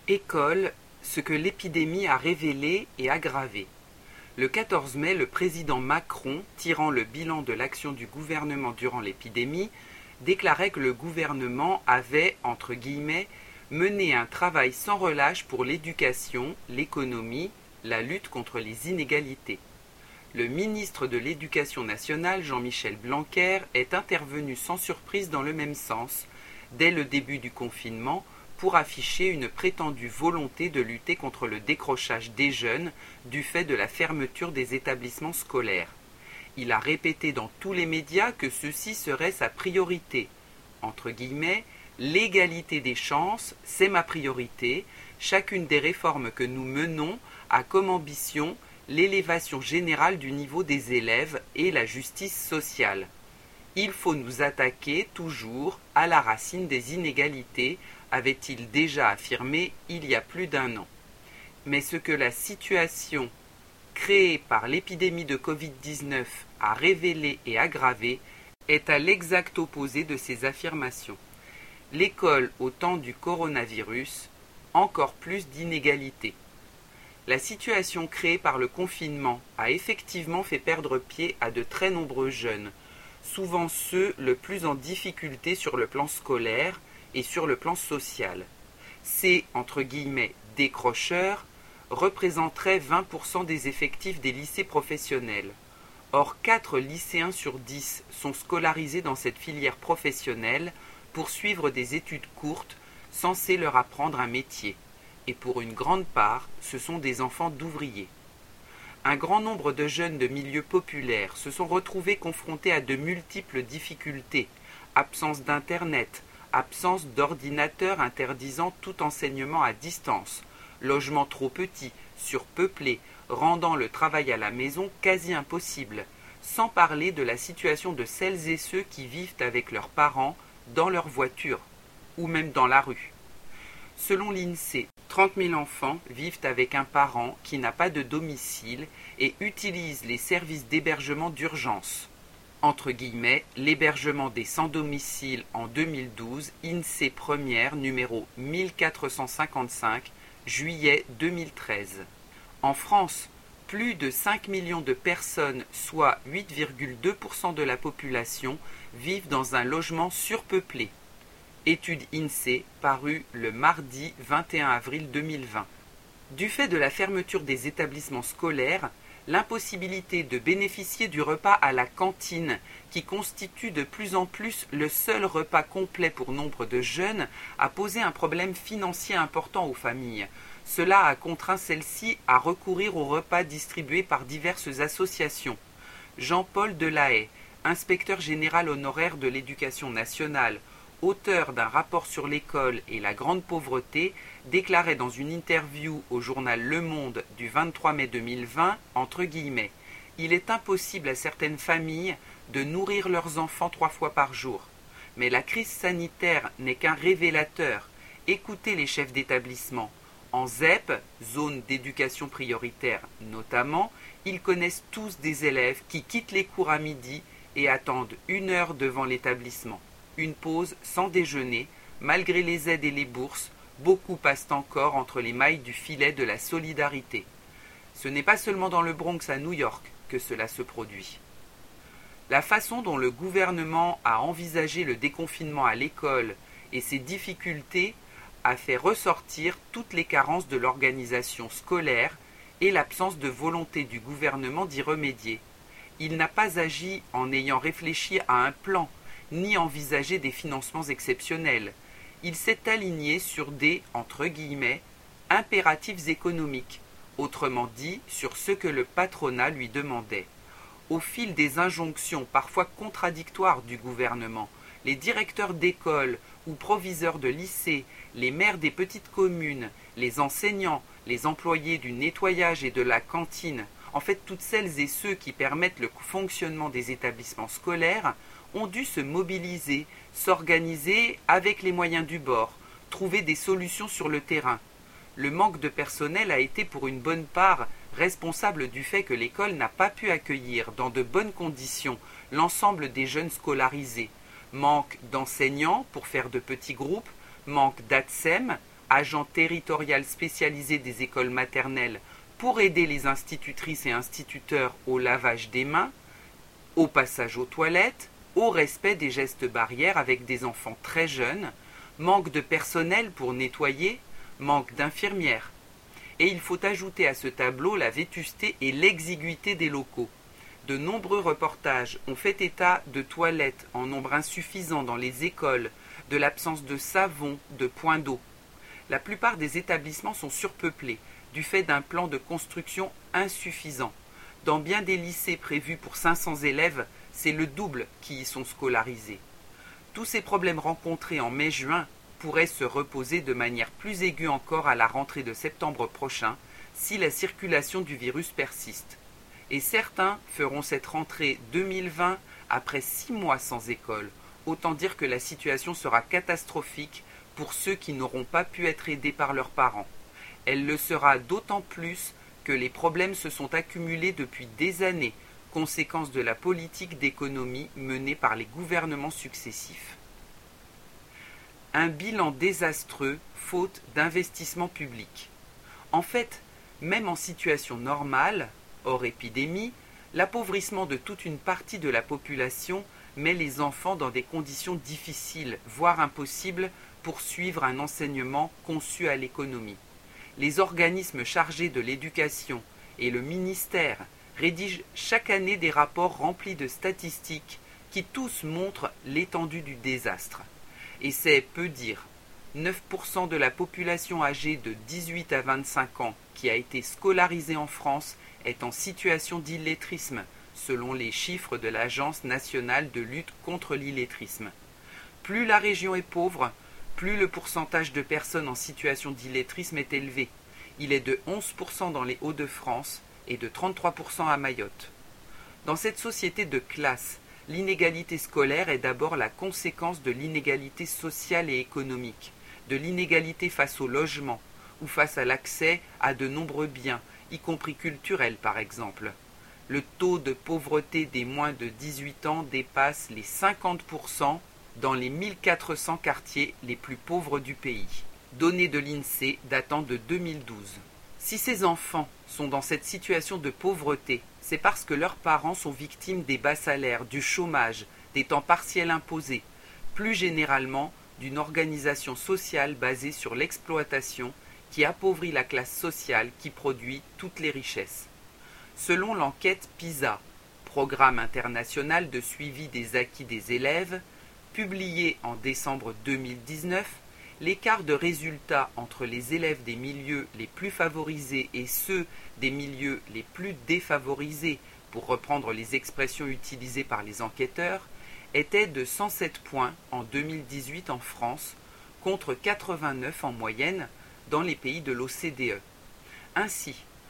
École, ce que l'épidémie a révélé et aggravé. Le 14 mai, le président Macron, tirant le bilan de l'action du gouvernement durant l'épidémie, déclarait que le gouvernement avait, entre guillemets, mené un travail sans relâche pour l'éducation, l'économie, la lutte contre les inégalités. Le ministre de l'Éducation nationale, Jean-Michel Blanquer, est intervenu sans surprise dans le même sens, dès le début du confinement, pour afficher une prétendue volonté de lutter contre le décrochage des jeunes du fait de la fermeture des établissements scolaires. Il a répété dans tous les médias que ceci serait sa priorité. Entre guillemets, l'égalité des chances, c'est ma priorité. Chacune des réformes que nous menons a comme ambition l'élévation générale du niveau des élèves et la justice sociale. Il faut nous attaquer toujours à la racine des inégalités, avait-il déjà affirmé il y a plus d'un an. Mais ce que la situation créée par l'épidémie de Covid-19 a révélé et aggravé est à l'exact opposé de ces affirmations. L'école au temps du coronavirus, encore plus d'inégalités. La situation créée par le confinement a effectivement fait perdre pied à de très nombreux jeunes, souvent ceux le plus en difficulté sur le plan scolaire et sur le plan social. Ces, entre guillemets, décrocheurs représenteraient 20% des effectifs des lycées professionnels. Or, 4 lycéens sur 10 sont scolarisés dans cette filière professionnelle pour suivre des études courtes censées leur apprendre un métier. Et pour une grande part, ce sont des enfants d'ouvriers. Un grand nombre de jeunes de milieux populaires se sont retrouvés confrontés à de multiples difficultés, absence d'Internet, absence d'ordinateur interdisant tout enseignement à distance, logement trop petit, surpeuplé, rendant le travail à la maison quasi impossible, sans parler de la situation de celles et ceux qui vivent avec leurs parents dans leur voiture, ou même dans la rue. Selon l'INSEE, 30 000 enfants vivent avec un parent qui n'a pas de domicile et utilise les services d'hébergement d'urgence. Entre guillemets, l'hébergement des sans-domicile en 2012, INSEE première, numéro 1455, juillet 2013. En France, plus de 5 millions de personnes, soit 8,2% de la population, vivent dans un logement surpeuplé. Étude INSEE parue le mardi 21 avril 2020. Du fait de la fermeture des établissements scolaires, l'impossibilité de bénéficier du repas à la cantine, qui constitue de plus en plus le seul repas complet pour nombre de jeunes, a posé un problème financier important aux familles. Cela a contraint celles-ci à recourir aux repas distribués par diverses associations. Jean-Paul Delahaye, inspecteur général honoraire de l'Éducation nationale, auteur d'un rapport sur l'école et la grande pauvreté, déclarait dans une interview au journal Le Monde du 23 mai 2020, entre guillemets, « Il est impossible à certaines familles de nourrir leurs enfants 3 fois par jour. Mais la crise sanitaire n'est qu'un révélateur. Écoutez les chefs d'établissement. En ZEP, zone d'éducation prioritaire notamment, ils connaissent tous des élèves qui quittent les cours à midi et attendent 1 heure devant l'établissement. Une pause sans déjeuner, malgré les aides et les bourses, beaucoup passent encore entre les mailles du filet de la solidarité. Ce n'est pas seulement dans le Bronx à New York que cela se produit. La façon dont le gouvernement a envisagé le déconfinement à l'école et ses difficultés a fait ressortir toutes les carences de l'organisation scolaire et l'absence de volonté du gouvernement d'y remédier. Il n'a pas agi en ayant réfléchi à un plan, ni envisagé des financements exceptionnels. Il s'est aligné sur des, entre guillemets, impératifs économiques, autrement dit sur ce que le patronat lui demandait. Au fil des injonctions parfois contradictoires du gouvernement, les directeurs d'école ou proviseurs de lycée, les maires des petites communes, les enseignants, les employés du nettoyage et de la cantine, en fait toutes celles et ceux qui permettent le fonctionnement des établissements scolaires, ont dû se mobiliser, s'organiser avec les moyens du bord, trouver des solutions sur le terrain. Le manque de personnel a été pour une bonne part responsable du fait que l'école n'a pas pu accueillir dans de bonnes conditions l'ensemble des jeunes scolarisés. Manque d'enseignants pour faire de petits groupes, manque d'ATSEM, agent territorial spécialisé des écoles maternelles pour aider les institutrices et instituteurs au lavage des mains, au passage aux toilettes, au respect des gestes barrières avec des enfants très jeunes, manque de personnel pour nettoyer, manque d'infirmières. Et il faut ajouter à ce tableau la vétusté et l'exiguïté des locaux. De nombreux reportages ont fait état de toilettes en nombre insuffisant dans les écoles, de l'absence de savon, de points d'eau. La plupart des établissements sont surpeuplés, du fait d'un plan de construction insuffisant. Dans bien des lycées prévus pour 500 élèves, c'est le double qui y sont scolarisés. Tous ces problèmes rencontrés en mai-juin pourraient se reposer de manière plus aiguë encore à la rentrée de septembre prochain si la circulation du virus persiste. Et certains feront cette rentrée 2020 après 6 mois sans école. Autant dire que la situation sera catastrophique pour ceux qui n'auront pas pu être aidés par leurs parents. Elle le sera d'autant plus que les problèmes se sont accumulés depuis des années, conséquence de la politique d'économie menée par les gouvernements successifs. Un bilan désastreux, faute d'investissement public. En fait, même en situation normale, hors épidémie, l'appauvrissement de toute une partie de la population met les enfants dans des conditions difficiles, voire impossibles, pour suivre un enseignement conçu à l'économie. Les organismes chargés de l'éducation et le ministère rédigent chaque année des rapports remplis de statistiques qui tous montrent l'étendue du désastre. Et c'est peu dire. 9% de la population âgée de 18 à 25 ans qui a été scolarisée en France est en situation d'illettrisme, selon les chiffres de l'Agence nationale de lutte contre l'illettrisme. Plus la région est pauvre, plus le pourcentage de personnes en situation d'illettrisme est élevé. Il est de 11% dans les Hauts-de-France et de 33% à Mayotte. Dans cette société de classe, l'inégalité scolaire est d'abord la conséquence de l'inégalité sociale et économique, de l'inégalité face au logement ou face à l'accès à de nombreux biens, y compris culturels par exemple. Le taux de pauvreté des moins de 18 ans dépasse les 50% dans les 1400 quartiers les plus pauvres du pays. Données de l'INSEE datant de 2012. Si ces enfants sont dans cette situation de pauvreté, c'est parce que leurs parents sont victimes des bas salaires, du chômage, des temps partiels imposés, plus généralement d'une organisation sociale basée sur l'exploitation qui appauvrit la classe sociale qui produit toutes les richesses. Selon l'enquête PISA, Programme international de suivi des acquis des élèves, publiée en décembre 2019, l'écart de résultats entre les élèves des milieux les plus favorisés et ceux des milieux les plus défavorisés, pour reprendre les expressions utilisées par les enquêteurs, était de 107 points en 2018 en France, contre 89 en moyenne dans les pays de l'OCDE. Ainsi,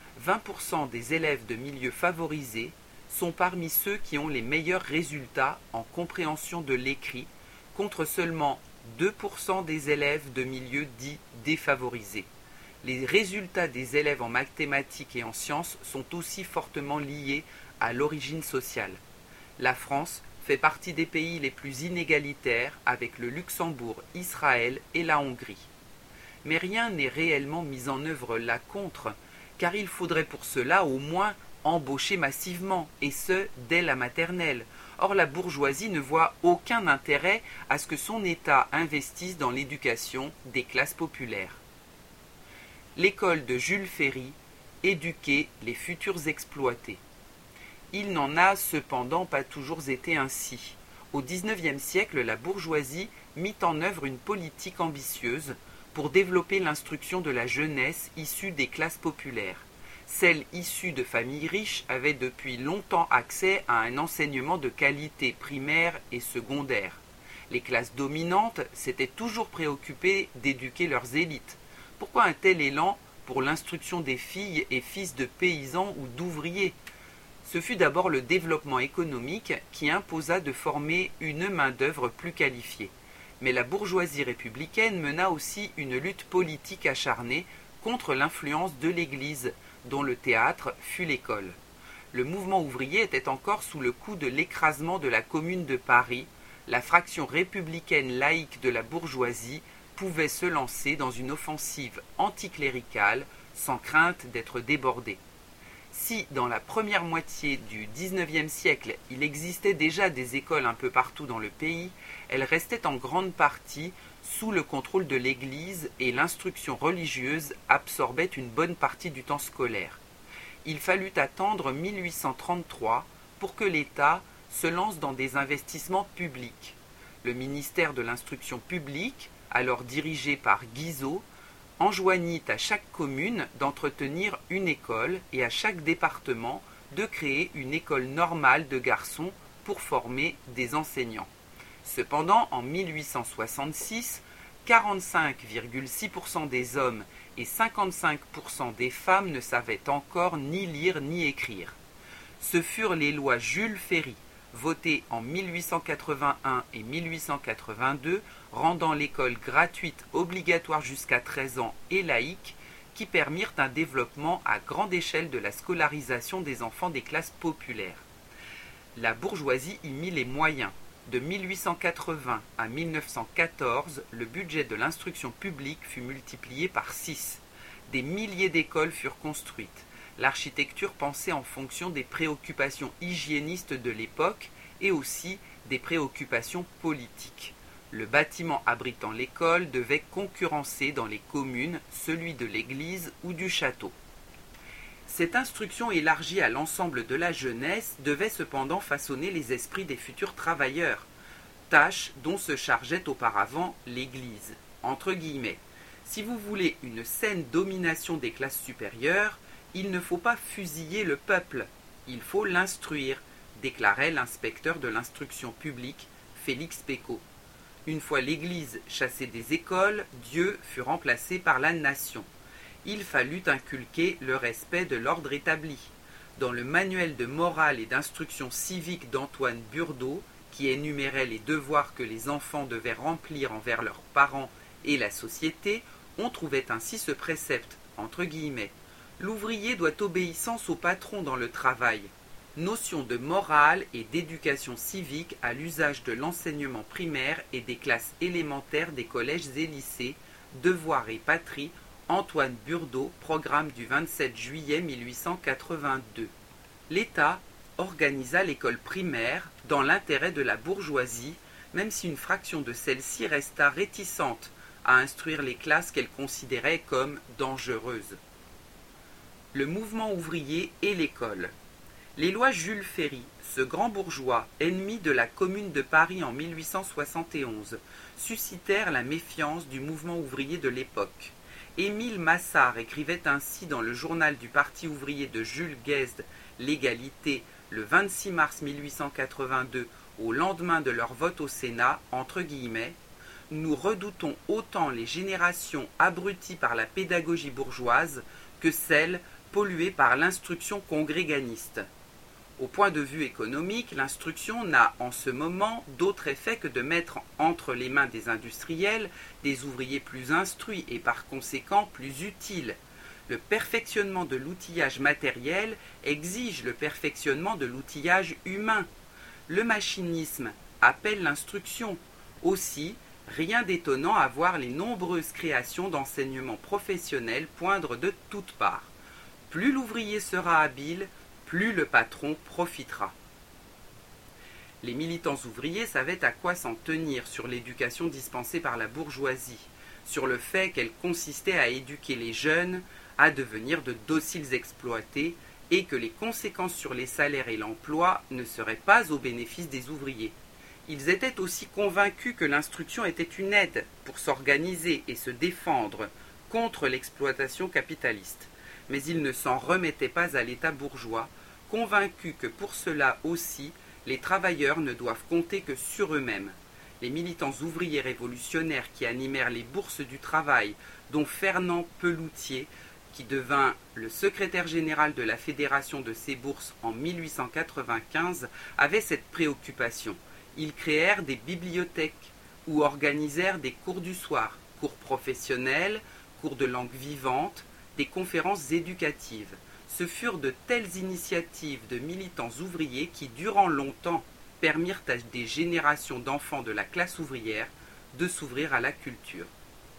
20% des élèves de milieux favorisés sont parmi ceux qui ont les meilleurs résultats en compréhension de l'écrit, contre seulement 2% des élèves de milieux dits défavorisés. Les résultats des élèves en mathématiques et en sciences sont aussi fortement liés à l'origine sociale. La France fait partie des pays les plus inégalitaires avec le Luxembourg, Israël et la Hongrie. Mais rien n'est réellement mis en œuvre là contre, car il faudrait pour cela au moins embaucher massivement, et ce, dès la maternelle. Or la bourgeoisie ne voit aucun intérêt à ce que son État investisse dans l'éducation des classes populaires. L'école de Jules Ferry, éduquer les futurs exploités. Il n'en a cependant pas toujours été ainsi. Au XIXe siècle, la bourgeoisie mit en œuvre une politique ambitieuse pour développer l'instruction de la jeunesse issue des classes populaires. Celles issues de familles riches avaient depuis longtemps accès à un enseignement de qualité primaire et secondaire. Les classes dominantes s'étaient toujours préoccupées d'éduquer leurs élites. Pourquoi un tel élan pour l'instruction des filles et fils de paysans ou d'ouvriers ? Ce fut d'abord le développement économique qui imposa de former une main-d'œuvre plus qualifiée. Mais la bourgeoisie républicaine mena aussi une lutte politique acharnée contre l'influence de l'Église, dont le théâtre fut l'école. Le mouvement ouvrier était encore sous le coup de l'écrasement de la Commune de Paris, la fraction républicaine laïque de la bourgeoisie pouvaient se lancer dans une offensive anticléricale sans crainte d'être débordés. Si, dans la première moitié du XIXe siècle, il existait déjà des écoles un peu partout dans le pays, elles restaient en grande partie sous le contrôle de l'Église et l'instruction religieuse absorbait une bonne partie du temps scolaire. Il fallut attendre 1833 pour que l'État se lance dans des investissements publics. Le ministère de l'Instruction publique, alors dirigé par Guizot, enjoignit à chaque commune d'entretenir une école et à chaque département de créer une école normale de garçons pour former des enseignants. Cependant, en 1866, 45,6% des hommes et 55% des femmes ne savaient encore ni lire ni écrire. Ce furent les lois Jules Ferry, votées en 1881 et 1882, rendant l'école gratuite, obligatoire jusqu'à 13 ans et laïque, qui permirent un développement à grande échelle de la scolarisation des enfants des classes populaires. La bourgeoisie y mit les moyens. De 1880 à 1914, le budget de l'instruction publique fut multiplié par 6. Des milliers d'écoles furent construites. L'architecture pensée en fonction des préoccupations hygiénistes de l'époque et aussi des préoccupations politiques. Le bâtiment abritant l'école devait concurrencer dans les communes celui de l'église ou du château. Cette instruction élargie à l'ensemble de la jeunesse devait cependant façonner les esprits des futurs travailleurs, tâche dont se chargeait auparavant l'Église. Entre guillemets, si vous voulez une saine domination des classes supérieures, il ne faut pas fusiller le peuple, il faut l'instruire, déclarait l'inspecteur de l'instruction publique, Félix Pécaud. Une fois l'Église chassée des écoles, Dieu fut remplacé par la nation. Il fallut inculquer le respect de l'ordre établi. Dans le manuel de morale et d'instruction civique d'Antoine Burdeau, qui énumérait les devoirs que les enfants devaient remplir envers leurs parents et la société, on trouvait ainsi ce précepte, entre guillemets, « L'ouvrier doit obéissance au patron dans le travail ». Notion de morale et d'éducation civique à l'usage de l'enseignement primaire et des classes élémentaires des collèges et lycées, Devoir et patrie, Antoine Burdeau, programme du 27 juillet 1882. L'État organisa l'école primaire dans l'intérêt de la bourgeoisie, même si une fraction de celle-ci resta réticente à instruire les classes qu'elle considérait comme dangereuses. Le mouvement ouvrier et l'école. Les lois Jules Ferry, ce grand bourgeois, ennemi de la Commune de Paris en 1871, suscitèrent la méfiance du mouvement ouvrier de l'époque. Émile Massard écrivait ainsi dans le journal du Parti ouvrier de Jules Guesde, L'Égalité, le 26 mars 1882, au lendemain de leur vote au Sénat, entre guillemets, « Nous redoutons autant les générations abruties par la pédagogie bourgeoise que celles polluées par l'instruction congréganiste. » Au point de vue économique, l'instruction n'a en ce moment d'autre effet que de mettre entre les mains des industriels des ouvriers plus instruits et par conséquent plus utiles. Le perfectionnement de l'outillage matériel exige le perfectionnement de l'outillage humain. Le machinisme appelle l'instruction. Aussi, rien d'étonnant à voir les nombreuses créations d'enseignements professionnels poindre de toutes parts. Plus l'ouvrier sera habile, plus le patron profitera. Les militants ouvriers savaient à quoi s'en tenir sur l'éducation dispensée par la bourgeoisie, sur le fait qu'elle consistait à éduquer les jeunes à devenir de dociles exploités et que les conséquences sur les salaires et l'emploi ne seraient pas au bénéfice des ouvriers. Ils étaient aussi convaincus que l'instruction était une aide pour s'organiser et se défendre contre l'exploitation capitaliste. Mais ils ne s'en remettaient pas à l'État bourgeois, convaincus que pour cela aussi, les travailleurs ne doivent compter que sur eux-mêmes. Les militants ouvriers révolutionnaires qui animèrent les bourses du travail, dont Fernand Peloutier, qui devint le secrétaire général de la fédération de ces bourses en 1895, avaient cette préoccupation. Ils créèrent des bibliothèques ou organisèrent des cours du soir, cours professionnels, cours de langue vivante, des conférences éducatives. Ce furent de telles initiatives de militants ouvriers qui, durant longtemps, permirent à des générations d'enfants de la classe ouvrière de s'ouvrir à la culture.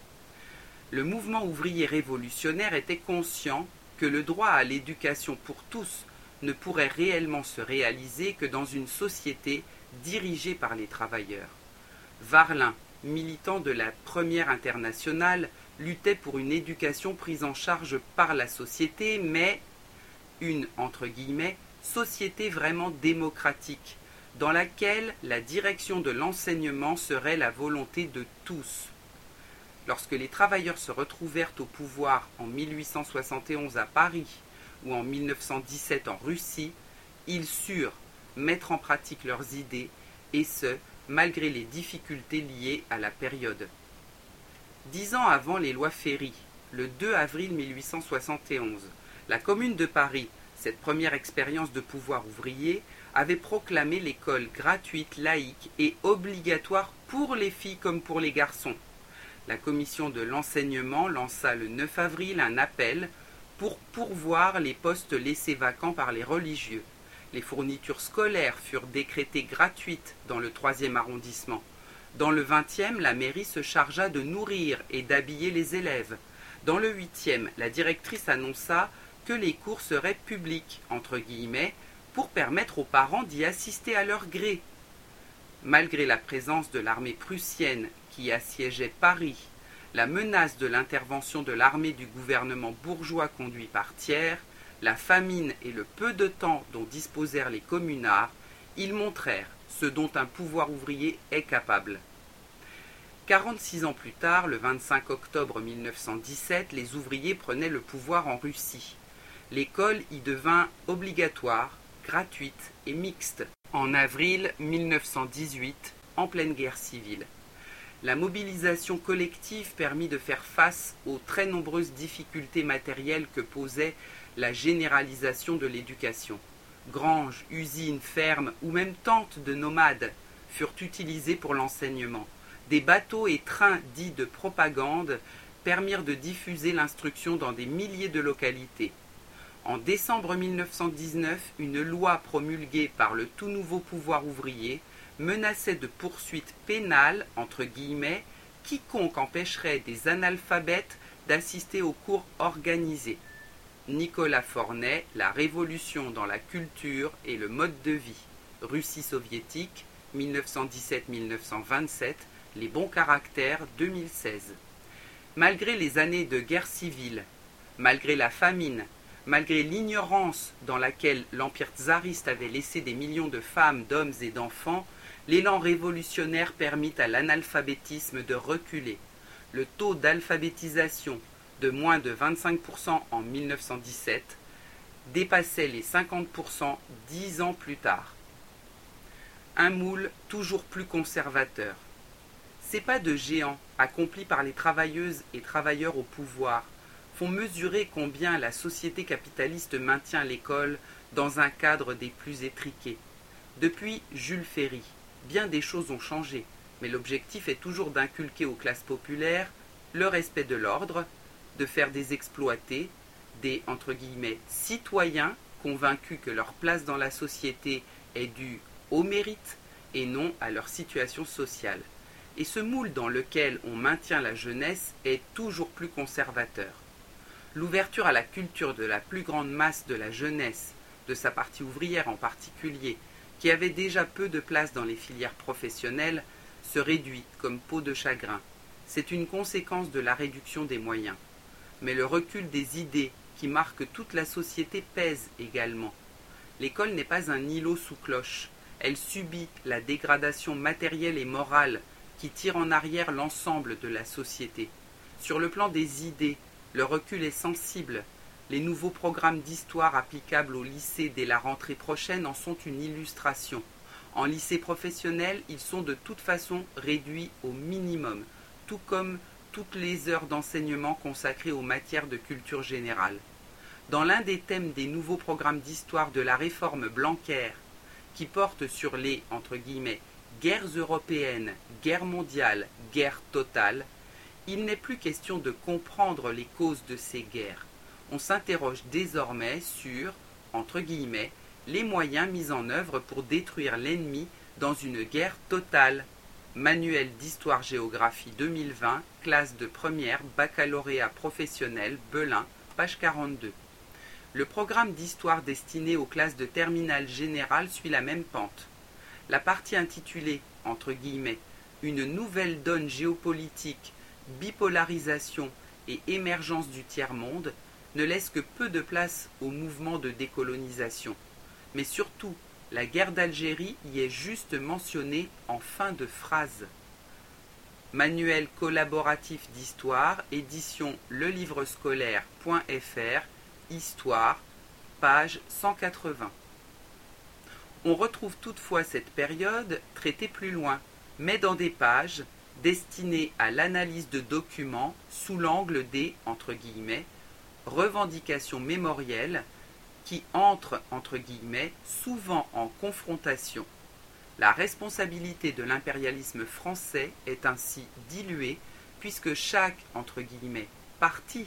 Le mouvement ouvrier révolutionnaire était conscient que le droit à l'éducation pour tous ne pourrait réellement se réaliser que dans une société dirigée par les travailleurs. Varlin, militant de la Première Internationale, luttait pour une éducation prise en charge par la société, mais une, entre guillemets, société vraiment démocratique, dans laquelle la direction de l'enseignement serait la volonté de tous. Lorsque les travailleurs se retrouvèrent au pouvoir en 1871 à Paris ou en 1917 en Russie, ils surent mettre en pratique leurs idées, et ce, malgré les difficultés liées à la période. 10 ans avant les lois Ferry, le 2 avril 1871, la Commune de Paris, cette première expérience de pouvoir ouvrier, avait proclamé l'école gratuite, laïque et obligatoire pour les filles comme pour les garçons. La commission de l'enseignement lança le 9 avril un appel pour pourvoir les postes laissés vacants par les religieux. Les fournitures scolaires furent décrétées gratuites dans le 3e arrondissement. Dans le 20e, la mairie se chargea de nourrir et d'habiller les élèves. Dans le 8e, la directrice annonça que les cours seraient publics, entre guillemets, pour permettre aux parents d'y assister à leur gré. Malgré la présence de l'armée prussienne qui assiégeait Paris, la menace de l'intervention de l'armée du gouvernement bourgeois conduit par Thiers, la famine et le peu de temps dont disposèrent les communards, ils montrèrent ce dont un pouvoir ouvrier est capable. 46 ans plus tard, le 25 octobre 1917, les ouvriers prenaient le pouvoir en Russie. L'école y devint obligatoire, gratuite et mixte. En avril 1918, en pleine guerre civile. La mobilisation collective permit de faire face aux très nombreuses difficultés matérielles que posait la généralisation de l'éducation. Granges, usines, fermes ou même tentes de nomades furent utilisées pour l'enseignement. Des bateaux et trains dits de propagande permirent de diffuser l'instruction dans des milliers de localités. En décembre 1919, une loi promulguée par le tout nouveau pouvoir ouvrier menaçait de poursuites pénales, entre guillemets, quiconque empêcherait des analphabètes d'assister aux cours organisés. Nicolas Fornet, La révolution dans la culture et le mode de vie. Russie soviétique, 1917-1927, Les bons caractères, 2016. Malgré les années de guerre civile, malgré la famine, malgré l'ignorance dans laquelle l'Empire tsariste avait laissé des millions de femmes, d'hommes et d'enfants, l'élan révolutionnaire permit à l'analphabétisme de reculer. Le taux d'alphabétisation, de moins de 25% en 1917, dépassait les 50% 10 ans plus tard. Un moule toujours plus conservateur. Ces pas de géant accomplis par les travailleuses et travailleurs au pouvoir font mesurer combien la société capitaliste maintient l'école dans un cadre des plus étriqués. Depuis Jules Ferry, bien des choses ont changé, mais l'objectif est toujours d'inculquer aux classes populaires le respect de l'ordre, de faire des exploités, des entre guillemets citoyens convaincus que leur place dans la société est due au mérite et non à leur situation sociale. Et ce moule dans lequel on maintient la jeunesse est toujours plus conservateur. L'ouverture à la culture de la plus grande masse de la jeunesse, de sa partie ouvrière en particulier, qui avait déjà peu de place dans les filières professionnelles, se réduit comme peau de chagrin. C'est une conséquence de la réduction des moyens. Mais le recul des idées qui marque toute la société pèse également. L'école n'est pas un îlot sous cloche. Elle subit la dégradation matérielle et morale qui tire en arrière l'ensemble de la société. Sur le plan des idées, le recul est sensible. Les nouveaux programmes d'histoire applicables au lycée dès la rentrée prochaine en sont une illustration. En lycée professionnel, ils sont de toute façon réduits au minimum, tout comme toutes les heures d'enseignement consacrées aux matières de culture générale. Dans l'un des thèmes des nouveaux programmes d'histoire de la réforme Blanquer, qui porte sur les, entre guillemets, guerres européennes, guerre mondiale, guerre totale, il n'est plus question de comprendre les causes de ces guerres. On s'interroge désormais sur, entre guillemets, les moyens mis en œuvre pour détruire l'ennemi dans une guerre totale. Manuel d'histoire-géographie 2020, classe de première, baccalauréat professionnel, Belin, page 42. Le programme d'histoire destiné aux classes de terminale générale suit la même pente. La partie intitulée, entre guillemets, Une nouvelle donne géopolitique, bipolarisation et émergence du tiers-monde, ne laisse que peu de place au mouvement de décolonisation. Mais surtout, la guerre d'Algérie y est juste mentionnée en fin de phrase. Manuel collaboratif d'histoire, édition lelivrescolaire.fr, Histoire, page 180. On retrouve toutefois cette période traitée plus loin, mais dans des pages destinées à l'analyse de documents sous l'angle des, entre guillemets, revendications mémorielles qui entrent, entre guillemets, souvent en confrontation. La responsabilité de l'impérialisme français est ainsi diluée puisque chaque, entre guillemets, parti,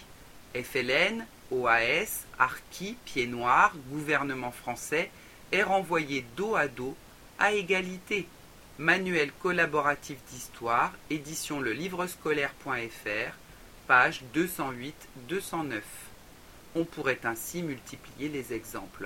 FLN, OAS, Harki, Pied Noir, gouvernement français, est renvoyé dos à dos, à égalité. Manuel collaboratif d'histoire, édition lelivrescolaire.fr, page 208-209. On pourrait ainsi multiplier les exemples.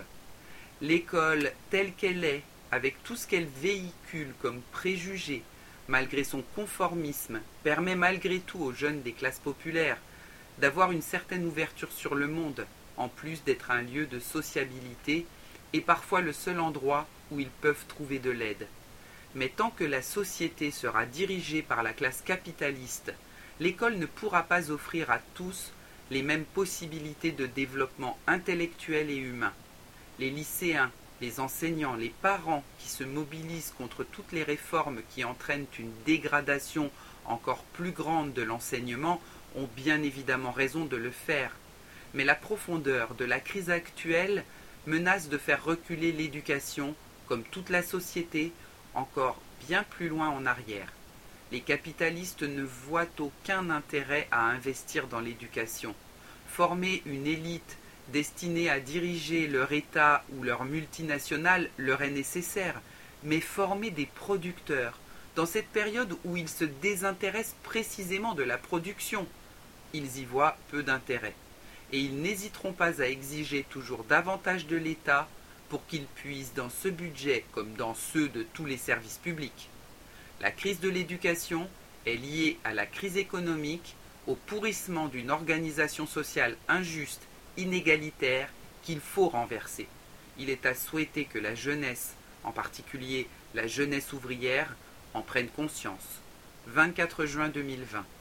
L'école telle qu'elle est, avec tout ce qu'elle véhicule comme préjugés, malgré son conformisme, permet malgré tout aux jeunes des classes populaires d'avoir une certaine ouverture sur le monde, en plus d'être un lieu de sociabilité et parfois le seul endroit où ils peuvent trouver de l'aide. Mais tant que la société sera dirigée par la classe capitaliste, l'école ne pourra pas offrir à tous les mêmes possibilités de développement intellectuel et humain. Les lycéens, les enseignants, les parents qui se mobilisent contre toutes les réformes qui entraînent une dégradation encore plus grande de l'enseignement ont bien évidemment raison de le faire. Mais la profondeur de la crise actuelle menace de faire reculer l'éducation, comme toute la société, encore bien plus loin en arrière. Les capitalistes ne voient aucun intérêt à investir dans l'éducation. Former une élite destinée à diriger leur État ou leur multinationale leur est nécessaire, mais former des producteurs, dans cette période où ils se désintéressent précisément de la production, ils y voient peu d'intérêt. Et ils n'hésiteront pas à exiger toujours davantage de l'État pour qu'il puisse dans ce budget comme dans ceux de tous les services publics. La crise de l'éducation est liée à la crise économique, au pourrissement d'une organisation sociale injuste, inégalitaire, qu'il faut renverser. Il est à souhaiter que la jeunesse, en particulier la jeunesse ouvrière, en prenne conscience. 24 juin 2020.